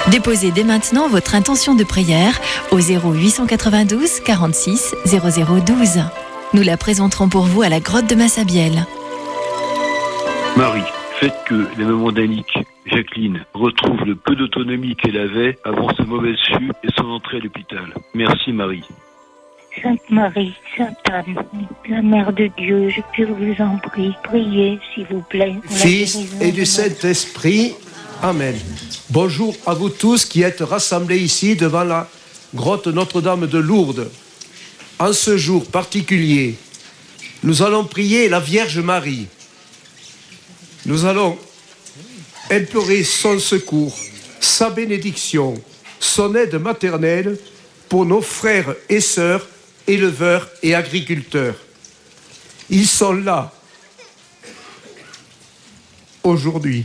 Déposez dès maintenant votre intention de prière au 0892 46 0012. Nous la présenterons pour vous à la grotte de Massabielle. Marie, faites que la maman d'Annick, Jacqueline, retrouve le peu d'autonomie qu'elle avait avant sa mauvaise chute et son entrée à l'hôpital. Merci Marie. Sainte Marie, Sainte Anne, la Mère de Dieu, je vous en prie, priez s'il vous plaît. Fils et du Saint-Esprit, Amen. Bonjour à vous tous qui êtes rassemblés ici devant la grotte Notre-Dame de Lourdes. En ce jour particulier, nous allons prier la Vierge Marie. Nous allons implorer son secours, sa bénédiction, son aide maternelle pour nos frères et sœurs, éleveurs et agriculteurs. Ils sont là, aujourd'hui,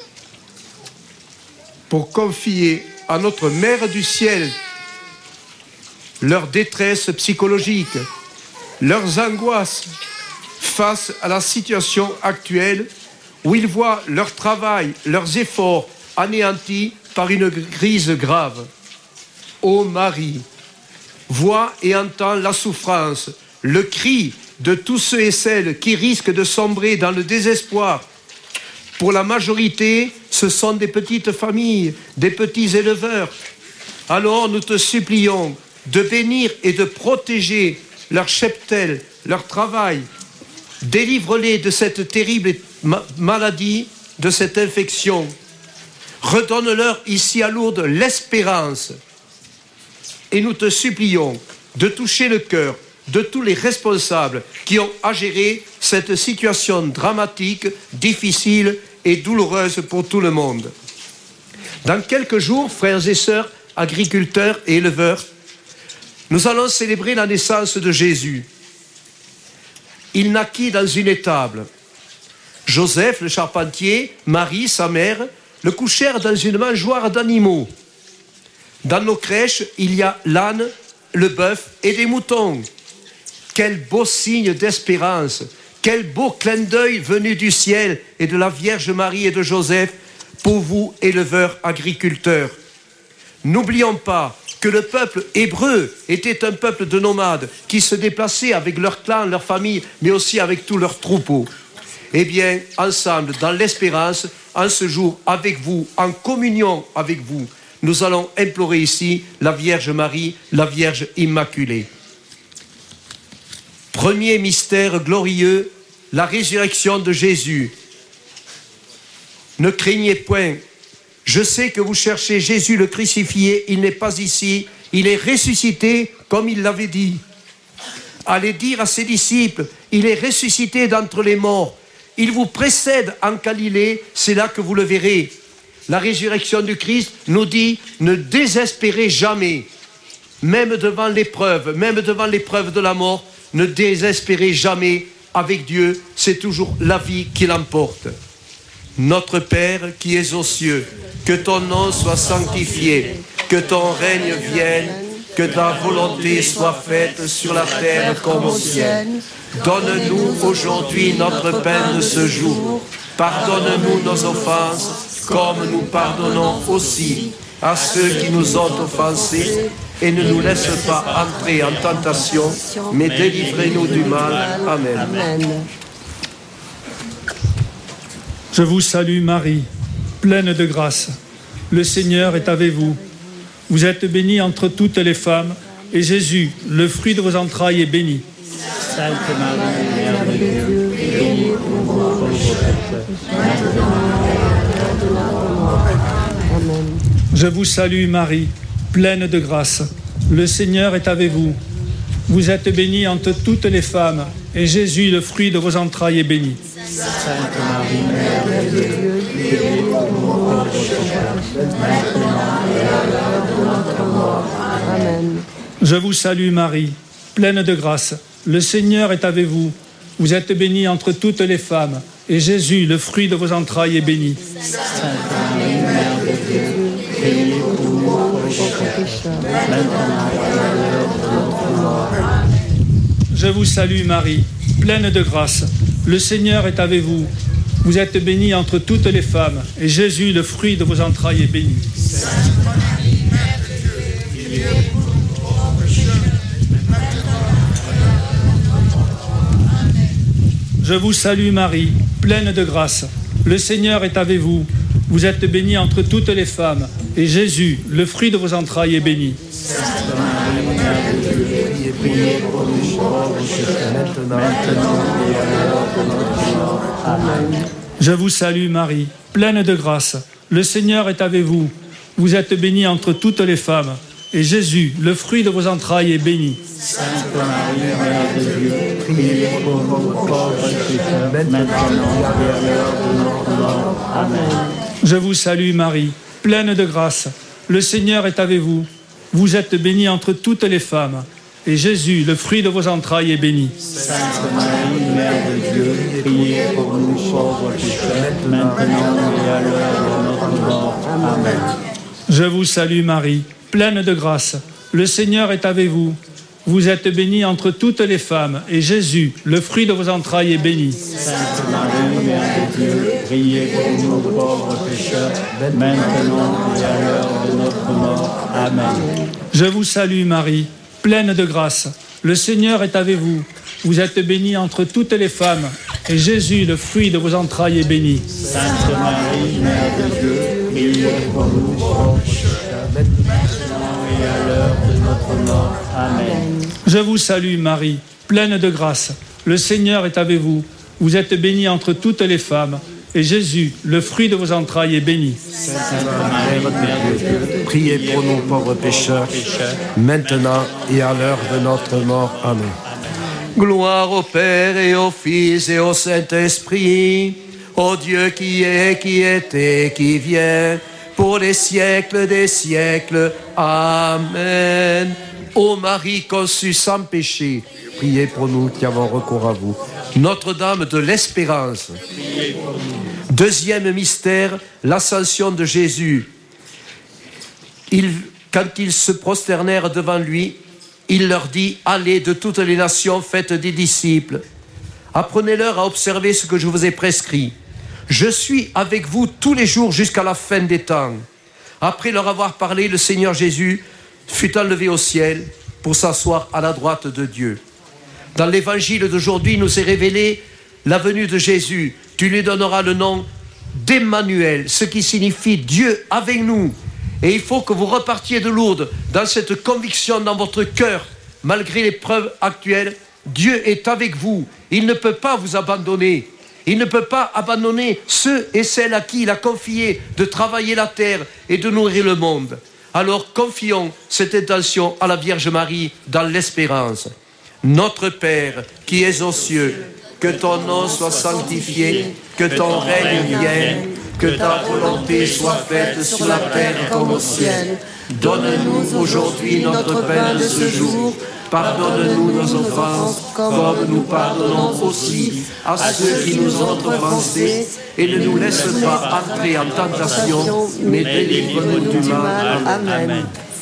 pour confier à notre Mère du Ciel leur détresse psychologique, leurs angoisses face à la situation actuelle où ils voient leur travail, leurs efforts anéantis par une crise grave. Ô Marie, vois et entends la souffrance, le cri de tous ceux et celles qui risquent de sombrer dans le désespoir. Pour la majorité, ce sont des petites familles, des petits éleveurs. Alors nous te supplions de bénir et de protéger leur cheptel, leur travail. Délivre-les de cette terrible maladie, de cette infection. Redonne-leur ici à Lourdes l'espérance. Et nous te supplions de toucher le cœur de tous les responsables qui ont à gérer cette situation dramatique, difficile et douloureuse pour tout le monde. Dans quelques jours, frères et sœurs, agriculteurs et éleveurs, nous allons célébrer la naissance de Jésus. Il naquit dans une étable. Joseph, le charpentier, Marie, sa mère, le couchèrent dans une mangeoire d'animaux. Dans nos crèches, il y a l'âne, le bœuf et des moutons. Quel beau signe d'espérance, quel beau clin d'œil venu du ciel et de la Vierge Marie et de Joseph pour vous, éleveurs, agriculteurs. N'oublions pas que le peuple hébreu était un peuple de nomades qui se déplaçaient avec leur clan, leur famille, mais aussi avec tous leurs troupeaux. Eh bien, ensemble, dans l'espérance, en ce jour, avec vous, en communion avec vous, nous allons implorer ici la Vierge Marie, la Vierge Immaculée. Premier mystère glorieux, la résurrection de Jésus. Ne craignez point. Je sais que vous cherchez Jésus le crucifié, il n'est pas ici, il est ressuscité comme il l'avait dit. Allez dire à ses disciples, il est ressuscité d'entre les morts. Il vous précède en Galilée, c'est là que vous le verrez. La résurrection du Christ nous dit, ne désespérez jamais. Même devant l'épreuve de la mort, ne désespérez jamais. Avec Dieu, c'est toujours la vie qui l'emporte. Notre Père qui es aux cieux, que ton nom soit sanctifié, que ton règne vienne, que ta volonté soit faite sur la terre comme au ciel. Donne-nous aujourd'hui notre pain de ce jour. Pardonne-nous nos offenses, comme nous pardonnons aussi à ceux qui nous ont offensés. Et ne nous laisse pas entrer en tentation, mais délivrez-nous du mal. Amen. Je vous salue Marie, pleine de grâce. Le Seigneur est avec vous. Vous êtes bénie entre toutes les femmes, et Jésus, le fruit de vos entrailles, est béni. Sainte Marie, Mère de Dieu, priez pour nous pécheurs, maintenant et à l'heure de notre mort. Amen. Je vous salue Marie, pleine de grâce. Le Seigneur est avec vous. Vous êtes bénie entre toutes les femmes, et Jésus, le fruit de vos entrailles, est béni. Sainte Marie, Mère de Dieu, priez pour nous pécheurs, maintenant et à l'heure de notre mort. Amen. Je vous salue Marie, pleine de grâce. Le Seigneur est avec vous. Vous êtes bénie entre toutes les femmes, et Jésus, le fruit de vos entrailles, est béni. Sainte Marie, Mère de Dieu, priez pour nous pécheurs, maintenant et à l'heure de notre mort. Je vous salue Marie, pleine de grâce. Le Seigneur est avec vous. Vous êtes bénie entre toutes les femmes, et Jésus, le fruit de vos entrailles, est béni. Sainte Je vous salue Marie, pleine de grâce. Le Seigneur est avec vous. Vous êtes bénie entre toutes les femmes, et Jésus, le fruit de vos entrailles, est béni. Sainte Marie, Mère de Dieu, priez pour nous pauvres pécheurs, maintenant et à l'heure de notre mort. Amen. Je vous salue Marie, pleine de grâce. Le Seigneur est avec vous. Vous êtes bénie entre toutes les femmes, et Jésus, le fruit de vos entrailles, est béni. Sainte Marie, Mère de Dieu, priez pour nous pauvres pécheurs, maintenant et à l'heure de notre mort. Amen. Je vous salue Marie, pleine de grâce. Le Seigneur est avec vous. Vous êtes bénie entre toutes les femmes, et Jésus, le fruit de vos entrailles, est béni. Sainte Marie, Mère de Dieu, priez pour nous pauvres pécheurs, maintenant et à l'heure de notre mort. Amen. Je vous salue Marie, pleine de grâce. Le Seigneur est avec vous. Vous êtes bénie entre toutes les femmes, et Jésus, le fruit de vos entrailles, est béni. Sainte Marie, Mère de Dieu, priez pour nous pauvres pécheurs, maintenant et à l'heure de notre mort. Amen. Je vous salue Marie, pleine de grâce. Le Seigneur est avec vous. Vous êtes bénie entre toutes les femmes, et Jésus, le fruit de vos entrailles, est béni. Sainte Marie, Mère de Dieu, priez pour nous pauvres pécheurs, maintenant et à l'heure de notre mort. Amen. Je vous salue Marie, pleine de grâce. Le Seigneur est avec vous. Vous êtes bénie entre toutes les femmes, et Jésus, le fruit de vos entrailles, est béni. Sainte Marie, Mère de Dieu, priez pour nous pauvres pécheurs, maintenant et à l'heure de notre mort. Amen. Gloire au Père et au Fils et au Saint-Esprit, au Dieu qui est, qui était, qui vient, pour les siècles des siècles. Amen. Ô Marie conçue sans péché, priez pour nous qui avons recours à vous. Notre-Dame de l'Espérance. Deuxième mystère, l'ascension de Jésus. Quand ils se prosternèrent devant lui, il leur dit « Allez de toutes les nations, faites des disciples. Apprenez-leur à observer ce que je vous ai prescrit. Je suis avec vous tous les jours jusqu'à la fin des temps. » Après leur avoir parlé, le Seigneur Jésus fut enlevé au ciel pour s'asseoir à la droite de Dieu. Dans l'évangile d'aujourd'hui, nous est révélé la venue de Jésus. Tu lui donneras le nom d'Emmanuel, ce qui signifie Dieu avec nous. Et il faut que vous repartiez de Lourdes dans cette conviction dans votre cœur, malgré les preuves actuelles. Dieu est avec vous. Il ne peut pas vous abandonner. Il ne peut pas abandonner ceux et celles à qui il a confié de travailler la terre et de nourrir le monde. Alors confions cette intention à la Vierge Marie dans l'espérance. Notre Père qui es aux cieux, que ton nom soit sanctifié, que ton règne vienne, que ta volonté soit faite sur la terre comme au ciel. Donne-nous aujourd'hui notre pain de ce jour. Pardonne-nous nos offenses, comme nous pardonnons aussi à ceux qui nous ont offensés. Et ne nous laisse pas entrer en tentation, mais délivre-nous du mal. Amen.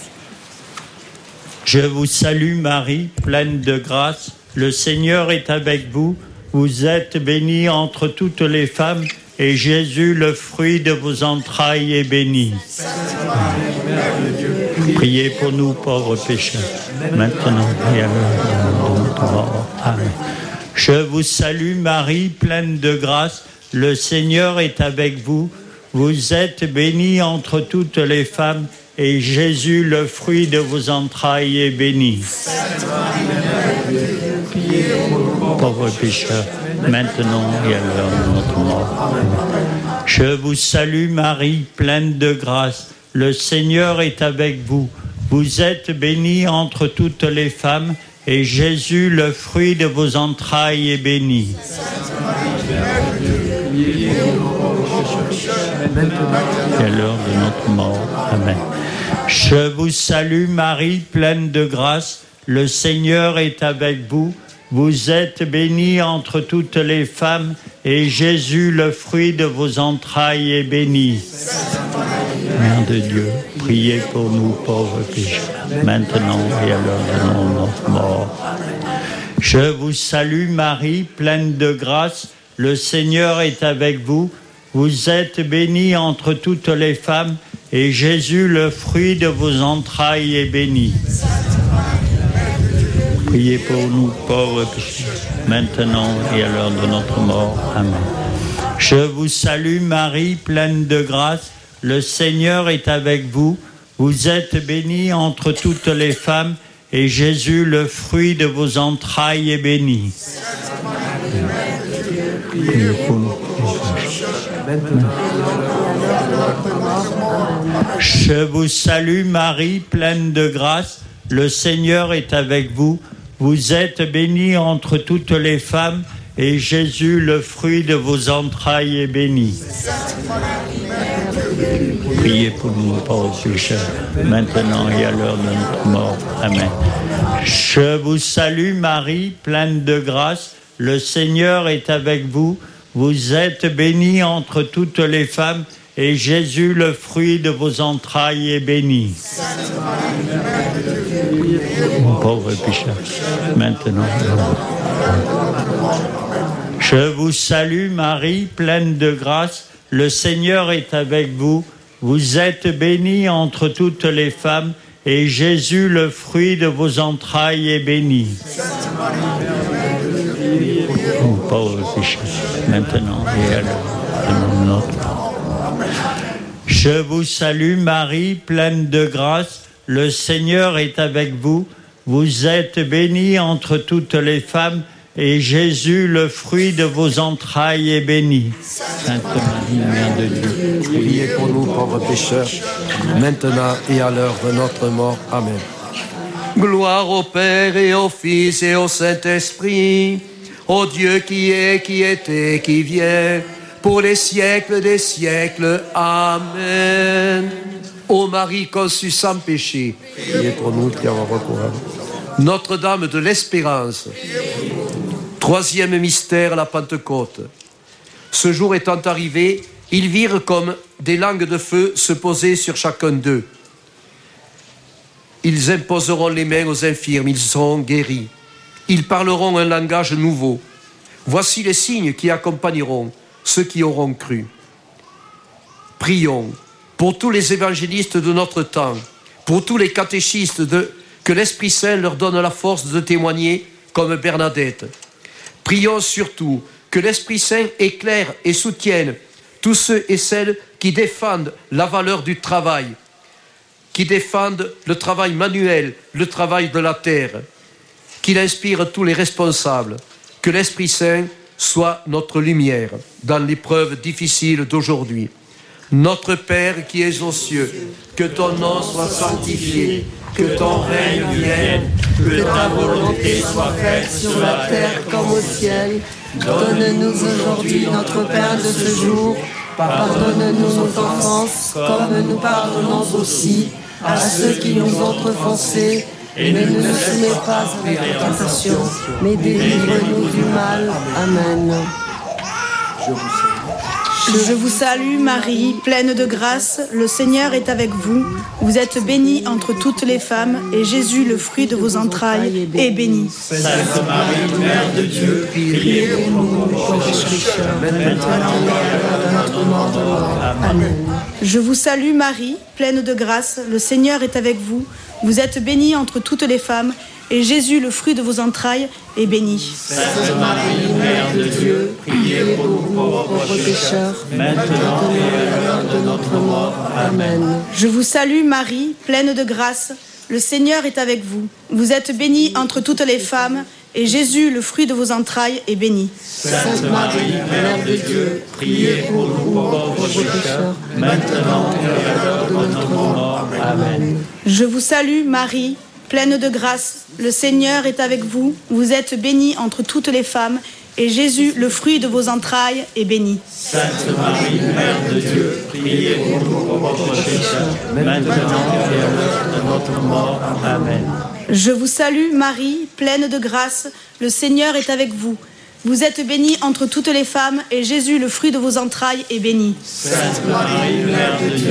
Je vous salue Marie, pleine de grâce. Le Seigneur est avec vous. Vous êtes bénie entre toutes les femmes, et Jésus, le fruit de vos entrailles, est béni. Priez pour nous, pauvres pécheurs, maintenant et à l'heure de notre mort. Amen. Je vous salue Marie, pleine de grâce. Le Seigneur est avec vous. Vous êtes bénie entre toutes les femmes, et Jésus, le fruit de vos entrailles, est béni. Pauvres pécheurs, maintenant et à l'heure de notre mort. Je vous salue Marie, pleine de grâce. Le Seigneur est avec vous. Vous êtes bénie entre toutes les femmes, et Jésus, le fruit de vos entrailles, est béni. Et à l'heure de notre mort. Amen. Je vous salue Marie, pleine de grâce. Le Seigneur est avec vous. Vous êtes bénie entre toutes les femmes, et Jésus, le fruit de vos entrailles, est béni. Mère de Dieu, priez pour nous pauvres pécheurs, maintenant et à l'heure de notre mort. Je vous salue Marie, pleine de grâce. Le Seigneur est avec vous. Vous êtes bénie entre toutes les femmes, et Jésus, le fruit de vos entrailles, est béni. Priez pour nous, pauvres pécheurs, maintenant et à l'heure de notre mort. Amen. Je vous salue Marie, pleine de grâce, le Seigneur est avec vous. Vous êtes bénie entre toutes les femmes, et Jésus, le fruit de vos entrailles, est béni. Priez pour nous. Je vous salue Marie, pleine de grâce, le Seigneur est avec vous. Vous êtes bénie entre toutes les femmes, et Jésus, le fruit de vos entrailles, est béni. Priez pour nous, pauvres pécheurs, maintenant et à l'heure de notre mort. Amen. Je vous salue Marie, pleine de grâce, le Seigneur est avec vous. Vous êtes bénie entre toutes les femmes, et Jésus, le fruit de vos entrailles, est béni. Pauvres pécheurs, maintenant. Je vous salue Marie, pleine de grâce, le Seigneur est avec vous. Vous êtes bénie entre toutes les femmes, et Jésus, le fruit de vos entrailles, est béni. Pauvres pécheurs, maintenant et à l'heure de notre mort. Je vous salue Marie, pleine de grâce, le Seigneur est avec vous. Vous êtes bénie entre toutes les femmes, et Jésus, le fruit de vos entrailles, est béni. Sainte Marie, Mère de Dieu, priez pour nous, pauvres pécheurs, maintenant et à l'heure de notre mort. Amen. Gloire au Père et au Fils et au Saint-Esprit, au Dieu qui est, qui était, qui vient, pour les siècles des siècles. Amen. Ô Marie conçue sans péché, priez pour nous qui avons recours à vous. Notre-Dame de l'Espérance, troisième mystère, la Pentecôte. Ce jour étant arrivé, ils virent comme des langues de feu se poser sur chacun d'eux. Ils imposeront les mains aux infirmes, ils seront guéris. Ils parleront un langage nouveau. Voici les signes qui accompagneront ceux qui auront cru. Prions pour tous les évangélistes de notre temps, pour tous les catéchistes, que l'Esprit Saint leur donne la force de témoigner comme Bernadette. Prions surtout que l'Esprit Saint éclaire et soutienne tous ceux et celles qui défendent la valeur du travail, qui défendent le travail manuel, le travail de la terre, qu'il inspire tous les responsables, que l'Esprit Saint soit notre lumière dans l'épreuve difficile d'aujourd'hui. Notre Père qui es aux cieux, que ton nom soit sanctifié, que ton règne vienne, que ta volonté soit faite sur la terre comme au ciel. Donne-nous aujourd'hui notre pain de ce jour. Pardonne-nous nos offenses, comme nous pardonnons aussi à ceux qui nous ont offensés. Et ne nous soumets pas à la tentation, mais délivre-nous du mal. Amen. Je vous salue Marie, pleine de grâce, le Seigneur est avec vous. Vous êtes bénie entre toutes les femmes, et Jésus, le fruit de vos entrailles, est béni. Sainte Marie, Mère de Dieu, priez pour nous, pauvres pécheurs, maintenant et à l'heure de notre mort. Amen. Je vous salue Marie, pleine de grâce, le Seigneur est avec vous. Vous êtes bénie entre toutes les femmes, et Jésus, le fruit de vos entrailles, est béni. Sainte Marie, Mère de Dieu, priez pour nous, pauvres pécheurs, maintenant et à l'heure de notre mort. Amen. Je vous salue Marie, pleine de grâce, le Seigneur est avec vous. Vous êtes bénie entre toutes les femmes, et Jésus, le fruit de vos entrailles, est béni. Sainte Marie, Mère de Dieu, priez pour nous, pauvres pécheurs, maintenant et à l'heure de notre mort. Amen. Je vous salue Marie, pleine de grâce, le Seigneur est avec vous. Vous êtes bénie entre toutes les femmes, et Jésus, le fruit de vos entrailles, est béni. Sainte Marie, Mère de Dieu, priez pour nous, pauvres pécheurs, maintenant et à l'heure de notre mort. Amen. Je vous salue Marie, pleine de grâce, le Seigneur est avec vous. Vous êtes bénie entre toutes les femmes, et Jésus, le fruit de vos entrailles, est béni. Sainte Marie, Mère de Dieu,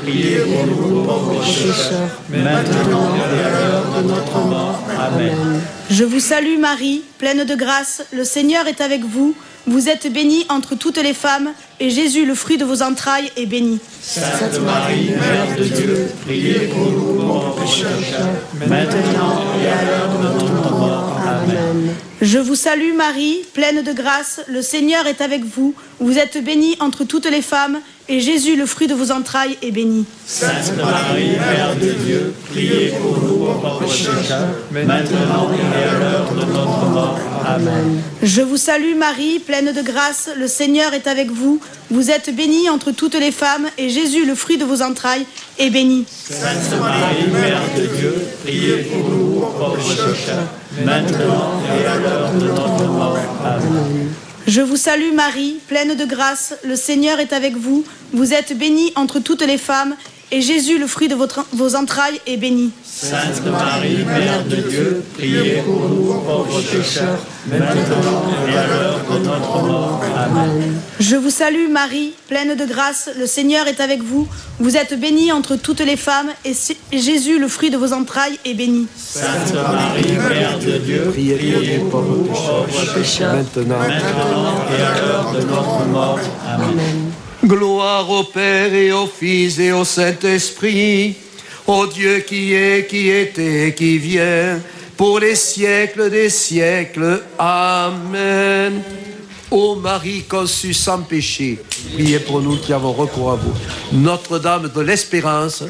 priez pour nous pauvres pécheurs, maintenant et à l'heure de notre mort. Amen. Je vous salue Marie, pleine de grâce, le Seigneur est avec vous. Vous êtes bénie entre toutes les femmes, et Jésus, le fruit de vos entrailles, est béni. Sainte Marie, Mère de Dieu, priez pour nous pauvres pécheurs, maintenant et à l'heure de notre mort. Amen. Je vous salue Marie, pleine de grâce, le Seigneur est avec vous. Vous êtes bénie entre toutes les femmes, et Jésus, le fruit de vos entrailles, est béni. Sainte Marie, Mère de Dieu, priez pour nous pauvres pécheurs, maintenant et à l'heure de notre mort. Amen. Je vous salue Marie, pleine de grâce, le Seigneur est avec vous. Vous êtes bénie entre toutes les femmes, et Jésus, le fruit de vos entrailles, est béni. Sainte Marie, Mère de Dieu, priez pour nous pauvres pécheurs, maintenant et à l'heure de notre mort. Amen. Je vous salue Marie, pleine de grâce, le Seigneur est avec vous. Vous êtes bénie entre toutes les femmes, et Jésus, le fruit de vos entrailles, est béni. Sainte Marie, Mère de Dieu, priez pour nous pauvres pécheurs, maintenant et à l'heure de notre mort. Amen. Je vous salue Marie, pleine de grâce, le Seigneur est avec vous. Vous êtes bénie entre toutes les femmes, et Jésus, le fruit de vos entrailles, est béni. Sainte Marie, Mère de Dieu, priez pour nous pauvres pécheurs, maintenant et à l'heure de notre mort. Amen. Gloire au Père et au Fils et au Saint-Esprit, au Dieu qui est, qui était, qui vient, pour les siècles des siècles. Amen. Ô Marie conçue sans péché, priez pour nous qui avons recours à vous. Notre-Dame de l'Espérance,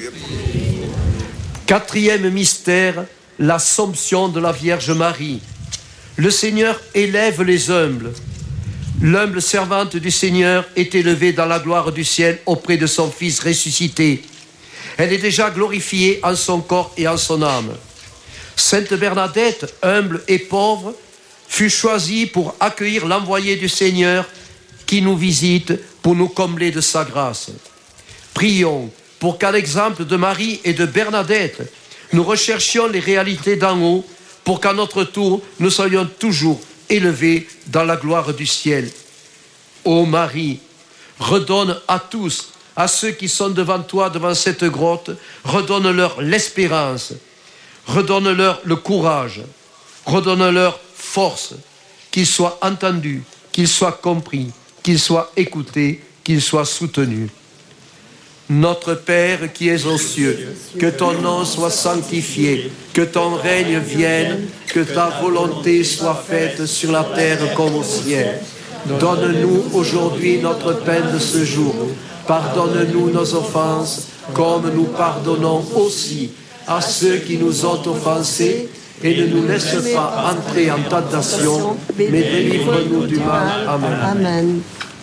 quatrième mystère, l'Assomption de la Vierge Marie. Le Seigneur élève les humbles. L'humble servante du Seigneur est élevée dans la gloire du ciel auprès de son Fils ressuscité. Elle est déjà glorifiée en son corps et en son âme. Sainte Bernadette, humble et pauvre, fut choisie pour accueillir l'envoyé du Seigneur qui nous visite pour nous combler de sa grâce. Prions pour qu'à l'exemple de Marie et de Bernadette, nous recherchions les réalités d'en haut pour qu'à notre tour, nous soyons toujours élevés dans la gloire du ciel. Ô Marie, redonne à tous, à ceux qui sont devant toi, devant cette grotte, redonne-leur l'espérance, redonne-leur le courage, redonne-leur force, qu'ils soient entendus, qu'ils soient compris, qu'ils soient écoutés, qu'ils soient soutenus. Notre Père qui es aux cieux, que ton nom soit sanctifié, que ton règne vienne, que ta volonté soit faite sur la terre comme au ciel. Donne-nous aujourd'hui notre pain de ce jour. Pardonne-nous nos offenses, comme nous pardonnons aussi à ceux qui nous ont offensés, et ne nous laisse pas entrer en tentation, mais délivre-nous du mal. Amen. Amen.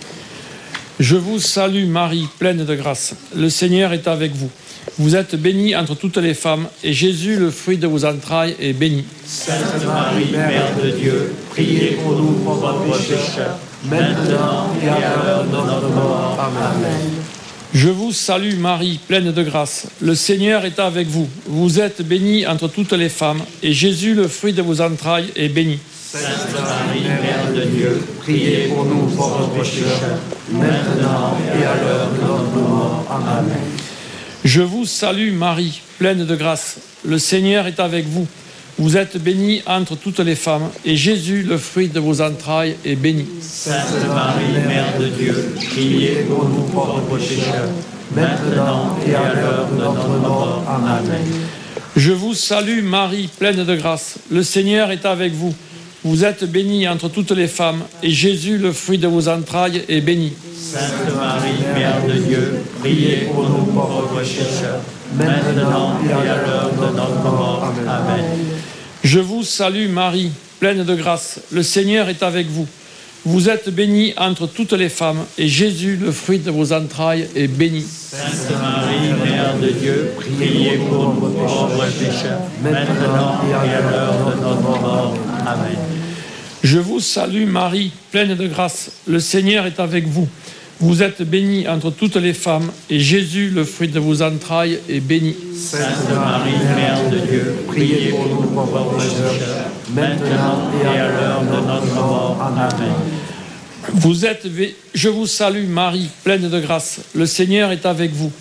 Je vous salue Marie, pleine de grâce. Le Seigneur est avec vous. Vous êtes bénie entre toutes les femmes, et Jésus, le fruit de vos entrailles, est béni. Sainte Marie, Mère de Dieu, priez pour nous pauvres pécheurs, maintenant et à l'heure de notre mort. Amen. Je vous salue Marie, pleine de grâce. Le Seigneur est avec vous. Vous êtes bénie entre toutes les femmes, et Jésus, le fruit de vos entrailles, est béni. Sainte Marie, Mère de Dieu, priez pour nous pauvres pécheurs, maintenant et à l'heure de notre mort. Amen. Je vous salue Marie, pleine de grâce. Le Seigneur est avec vous. Vous êtes bénie entre toutes les femmes, et Jésus, le fruit de vos entrailles, est béni. Sainte Marie, Mère de Dieu, priez pour nous pauvres pécheurs, maintenant et à l'heure de notre mort. Amen. Je vous salue Marie, pleine de grâce. Le Seigneur est avec vous. Vous êtes bénie entre toutes les femmes, et Jésus, le fruit de vos entrailles, est béni. Sainte Marie, Mère de Dieu, priez pour nous pauvres pécheurs, maintenant et à l'heure de notre mort. Amen. Je vous salue Marie, pleine de grâce. Le Seigneur est avec vous. Vous êtes bénie entre toutes les femmes, et Jésus, le fruit de vos entrailles, est béni. Sainte Marie, Mère de Dieu, priez pour nous pauvres pécheurs, maintenant et à l'heure de notre mort. Amen. Je vous salue Marie, pleine de grâce. Le Seigneur est avec vous. Vous êtes bénie entre toutes les femmes, et Jésus, le fruit de vos entrailles, est béni. Sainte Marie, Mère de Dieu, priez pour nous pauvres pécheurs, maintenant et à l'heure de notre mort. Amen. Je vous salue Marie, pleine de grâce. Le Seigneur est avec vous.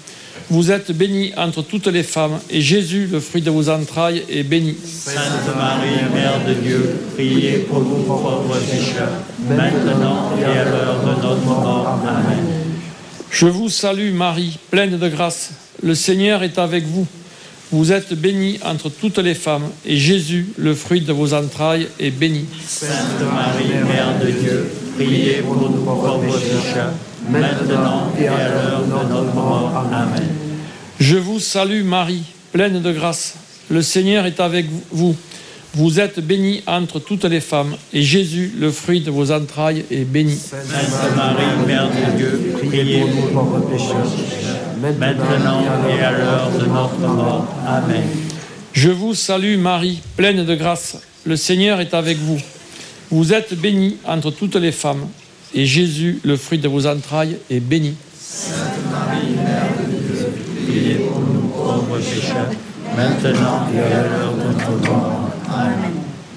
Vous êtes bénie entre toutes les femmes, et Jésus, le fruit de vos entrailles, est béni. Sainte Marie, Mère de Dieu, priez pour nous pauvres pécheurs, maintenant et à l'heure de notre mort. Amen. Je vous salue Marie, pleine de grâce. Le Seigneur est avec vous. Vous êtes bénie entre toutes les femmes, et Jésus, le fruit de vos entrailles, est béni. Sainte Marie, Mère de Dieu, priez pour nous pauvres pécheurs, maintenant et à l'heure de notre mort. Amen. Je vous salue Marie, pleine de grâce. Le Seigneur est avec vous. Vous êtes bénie entre toutes les femmes, et Jésus, le fruit de vos entrailles, est béni. Sainte Marie, Mère de Dieu, priez pour nous pauvres pécheurs, maintenant et à l'heure de notre mort. Amen. Je vous salue Marie, pleine de grâce. Le Seigneur est avec vous. Vous êtes bénie entre toutes les femmes, et Jésus, le fruit de vos entrailles, est béni. Sainte Marie, Mère de Dieu, priez pour nous pauvres pécheurs, maintenant et à l'heure de notre mort. Amen.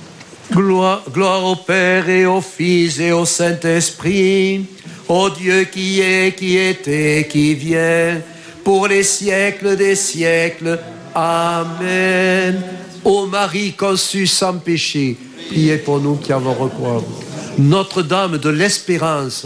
Gloire au Père et au Fils et au Saint-Esprit, au Dieu qui est, qui était, qui vient, pour les siècles des siècles. Amen. Ô Marie conçue sans péché, priez pour nous qui avons recours à vous. Notre-Dame de l'Espérance.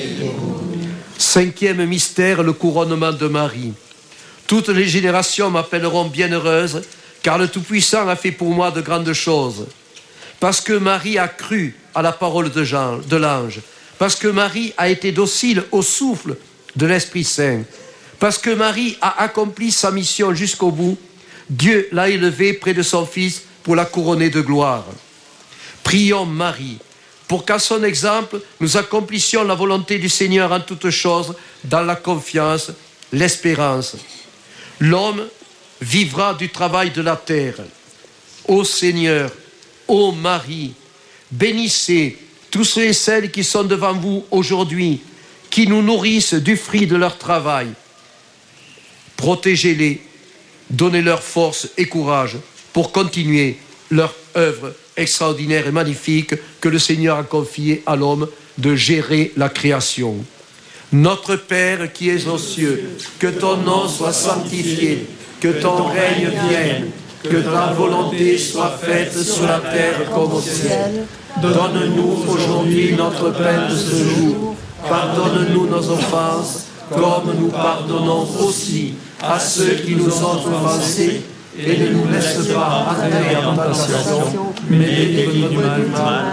Cinquième mystère, le couronnement de Marie. Toutes les générations m'appelleront bienheureuse, car le Tout-Puissant a fait pour moi de grandes choses. Parce que Marie a cru à la parole de l'ange, parce que Marie a été docile au souffle de l'Esprit Saint, parce que Marie a accompli sa mission jusqu'au bout, Dieu l'a élevée près de son Fils pour la couronner de gloire. Prions Marie, pour qu'à son exemple, nous accomplissions la volonté du Seigneur en toutes choses, dans la confiance, l'espérance. L'homme vivra du travail de la terre. Ô Seigneur, ô Marie, bénissez tous ceux et celles qui sont devant vous aujourd'hui, qui nous nourrissent du fruit de leur travail. Protégez-les, donnez-leur force et courage pour continuer leur œuvre extraordinaire et magnifique que le Seigneur a confiée à l'homme de gérer la création. Notre Père qui es aux cieux, que ton nom soit sanctifié, que ton règne vienne, que ta volonté soit faite sur la terre comme au ciel. Donne-nous aujourd'hui notre pain de ce jour. Pardonne-nous nos offenses, comme nous pardonnons aussi à ceux qui nous ont offensés. Et ne nous laisse pas entrer en tentation, mais délivre-nous du mal.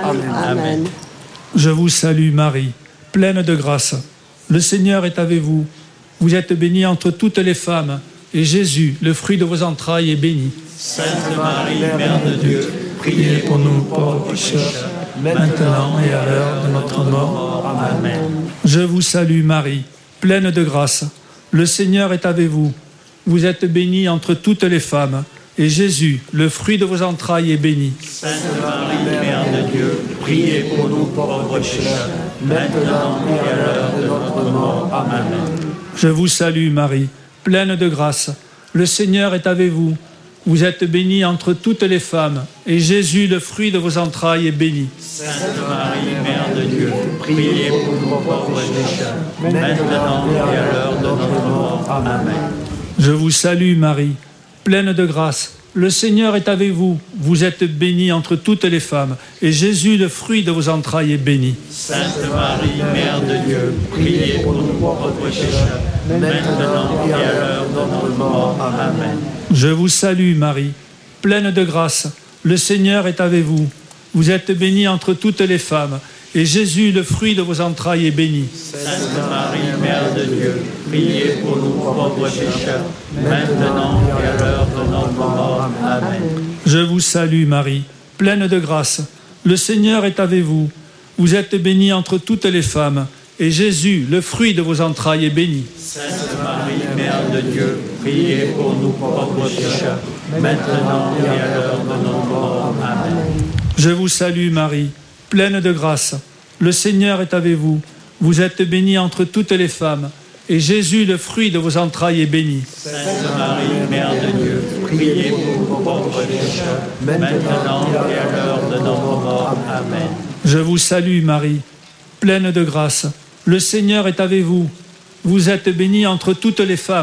Amen. Je vous salue Marie, pleine de grâce. Le Seigneur est avec vous. Vous êtes bénie entre toutes les femmes, et Jésus, le fruit de vos entrailles, est béni. Sainte Marie, Mère de Dieu, priez pour nous pauvres pécheurs, maintenant et à l'heure de notre mort. Amen. Je vous salue Marie, pleine de grâce. Le Seigneur est avec vous. Vous êtes bénie entre toutes les femmes, et Jésus, le fruit de vos entrailles, est béni. Sainte Marie, Mère de Dieu, priez pour nous pauvres pécheurs, maintenant et à l'heure de notre mort. Amen. Je vous salue Marie, pleine de grâce. Le Seigneur est avec vous. Vous êtes bénie entre toutes les femmes, et Jésus, le fruit de vos entrailles, est béni. Sainte Marie, Mère de Dieu, priez pour nous pauvres pécheurs, maintenant et à l'heure de notre mort. Amen. Je vous salue Marie, pleine de grâce. Le Seigneur est avec vous. Vous êtes bénie entre toutes les femmes, et Jésus, le fruit de vos entrailles, est béni. Sainte Marie, Mère de Dieu, priez pour nous pauvres pécheurs, maintenant et à l'heure de notre mort. Amen. Je vous salue Marie, pleine de grâce. Le Seigneur est avec vous. Vous êtes bénie entre toutes les femmes, et Jésus, le fruit de vos entrailles, est béni. Sainte Marie, Mère de Dieu, priez pour nous pauvres pécheurs, maintenant et à l'heure de notre mort. Amen. Je vous salue Marie, pleine de grâce. Le Seigneur est avec vous. Vous êtes bénie entre toutes les femmes, et Jésus, le fruit de vos entrailles, est béni. Sainte Marie, Mère de Dieu, priez pour nous pauvres pécheurs, maintenant et à l'heure de notre mort. Amen. Je vous salue Marie, pleine de grâce. Le Seigneur est avec vous. Vous êtes bénie entre toutes les femmes, et Jésus, le fruit de vos entrailles, est béni. Sainte Marie, Mère de Dieu, priez pour nous pauvres pécheurs, maintenant et à l'heure de notre mort. Amen. Je vous salue Marie, pleine de grâce. Le Seigneur est avec vous. Vous êtes bénie entre toutes les femmes,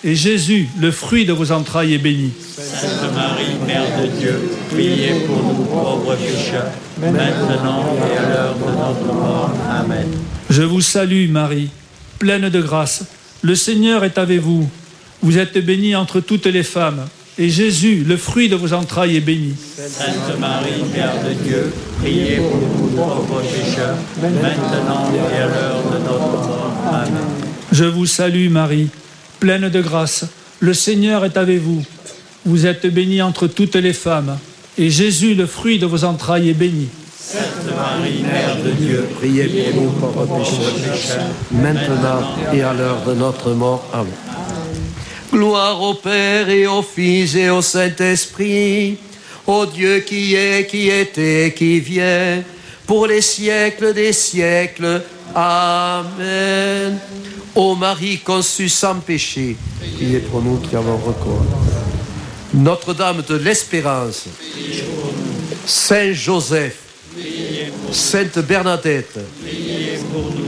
et Jésus, le fruit de vos entrailles, est béni. Sainte Marie, Mère de Dieu, priez pour nous pauvres pécheurs, maintenant et à l'heure de notre mort. Amen. Je vous salue, Marie, pleine de grâce. Le Seigneur est avec vous. Vous êtes bénie entre toutes les femmes, et Jésus, le fruit de vos entrailles, est béni. Sainte Marie, Mère de Dieu, priez pour nous pauvres pécheurs, maintenant et à l'heure de notre mort. Amen. Je vous salue, Marie, pleine de grâce. Le Seigneur est avec vous. Vous êtes bénie entre toutes les femmes, et Jésus, le fruit de vos entrailles, est béni. Sainte Marie, Mère de Dieu, Priez pour nous pauvres pécheurs, maintenant et à l'heure de notre mort. Amen. Gloire au Père et au Fils et au Saint-Esprit, au Dieu qui est, qui était, qui vient, pour les siècles des siècles. Amen. Ô Marie conçue sans péché, priez pour nous qui avons recours. Notre-Dame de l'Espérance, Saint Joseph, Sainte Bernadette, priez pour nous.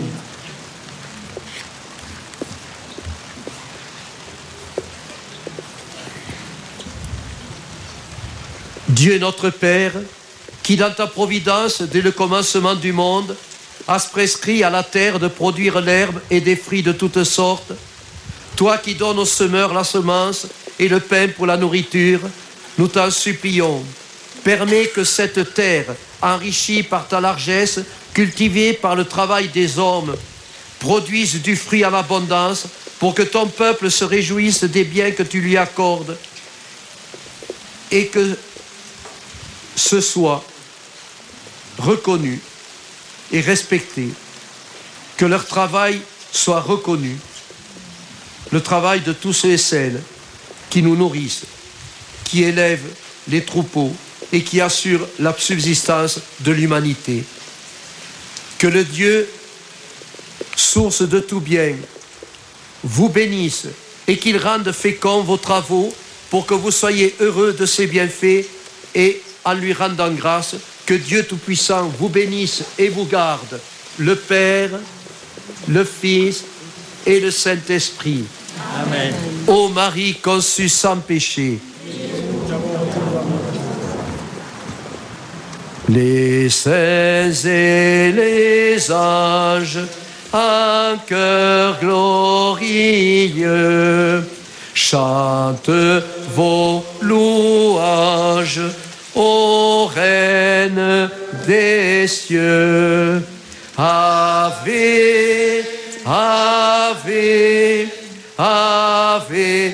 Dieu notre Père, qui dans ta providence, dès le commencement du monde, has prescrit à la terre de produire l'herbe et des fruits de toutes sortes, toi qui donnes aux semeurs la semence et le pain pour la nourriture, nous t'en supplions, permets que cette terre, enrichie par ta largesse, cultivée par le travail des hommes, produise du fruit en abondance, pour que ton peuple se réjouisse des biens que tu lui accordes, et que ce soit reconnu et respecté, que leur travail soit reconnu, le travail de tous ceux et celles qui nous nourrissent, qui élèvent les troupeaux et qui assurent la subsistance de l'humanité. Que le Dieu, source de tout bien, vous bénisse et qu'il rende féconds vos travaux pour que vous soyez heureux de ses bienfaits et en lui rendant grâce, que Dieu Tout-Puissant vous bénisse et vous garde, le Père, le Fils et le Saint-Esprit. Amen. Ô Marie conçue sans péché, les saints et les anges, en chœur glorieux, chantent vos louanges, ô Reine des cieux. Ave, Ave, Ave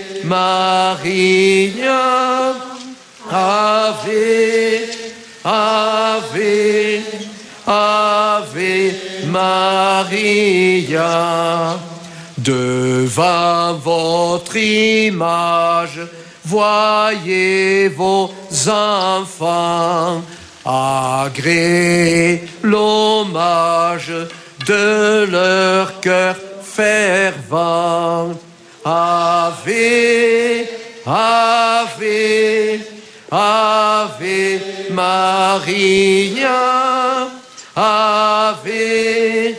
Maria, Ave, Ave, Ave Maria. Devant votre image, voyez vos enfants, agréez l'hommage de leur cœur fervent. Ave, Ave, Ave Maria, Ave,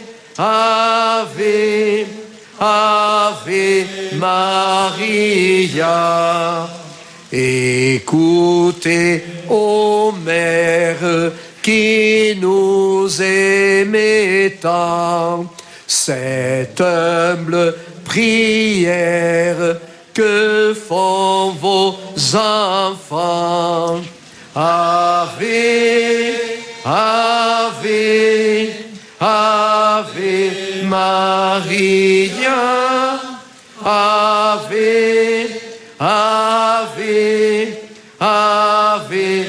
Ave, Ave Maria. Écoutez, ô Mère, qui nous aimez tant, cette humble prière que font vos enfants. Ave, Ave, Ave Maria, Ave, Ave, Ave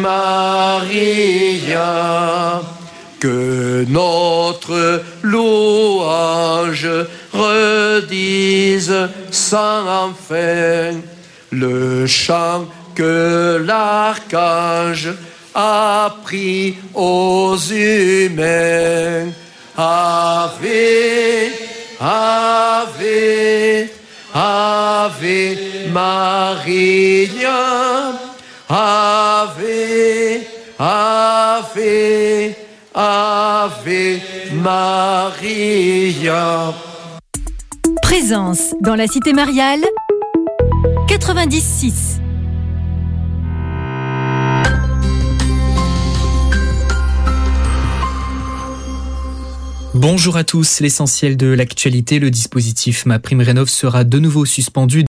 Maria. Que notre louange redise sans fin le chant que l'archange a pris aux humains. Ave, Ave, Ave Maria, Ave, Ave, Ave Maria. Présence dans la cité mariale, 90.6. Bonjour à tous, l'essentiel de l'actualité, le dispositif MaPrimeRénov' sera de nouveau suspendu